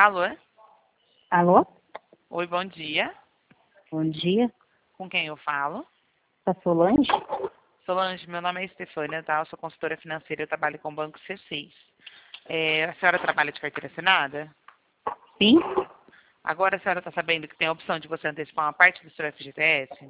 Alô? Alô? Oi, bom dia. Bom dia. Com quem eu falo? Tá Solange? Solange, meu nome é Estefânia, tá? Eu sou consultora financeira, eu trabalho com o Banco C6. A senhora trabalha de carteira assinada? Sim? Agora a senhora está sabendo que tem a opção de você antecipar uma parte do seu FGTS?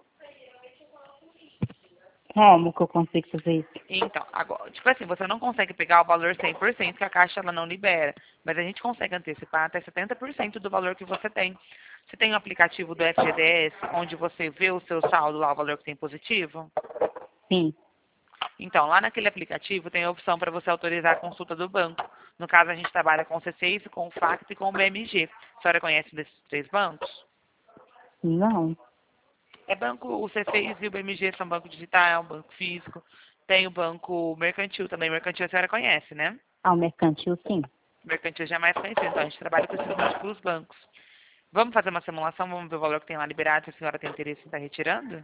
Como que eu consigo fazer isso? Então, agora, tipo assim, você não consegue pegar o valor 100% que a Caixa ela não libera, mas a gente consegue antecipar até 70% do valor que você tem. Você tem o aplicativo do FGTS, onde você vê o seu saldo lá, o valor que tem positivo? Sim. Então, lá naquele aplicativo tem a opção para você autorizar a consulta do banco. No caso, a gente trabalha com o C6, com o Facto e com o BMG. A senhora conhece desses três bancos? Não. É banco, o C6 e o BMG são banco digital, banco físico. Tem o banco mercantil também. Mercantil a senhora conhece, né? Ah, o mercantil, sim. Mercantil já é mais conhecido, então a gente trabalha com esses múltiplos bancos. Vamos fazer uma simulação, vamos ver o valor que tem lá liberado, se a senhora tem interesse em estar retirando?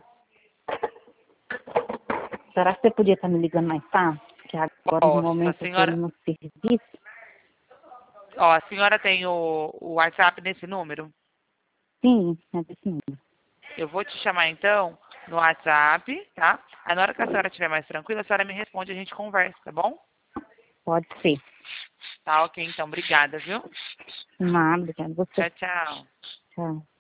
Será que você podia estar me ligando mais tarde? Porque agora, no Posso, a momento, eu estou senhora... no serviço. Ó, a senhora tem o WhatsApp nesse número? Sim, é desse número. Eu vou te chamar então no WhatsApp, tá? Aí na hora que a senhora estiver mais tranquila, a senhora me responde e a gente conversa, tá bom? Pode ser. Tá, ok, então. Obrigada, viu? Nada, obrigada. Você. Tchau, tchau. Tchau.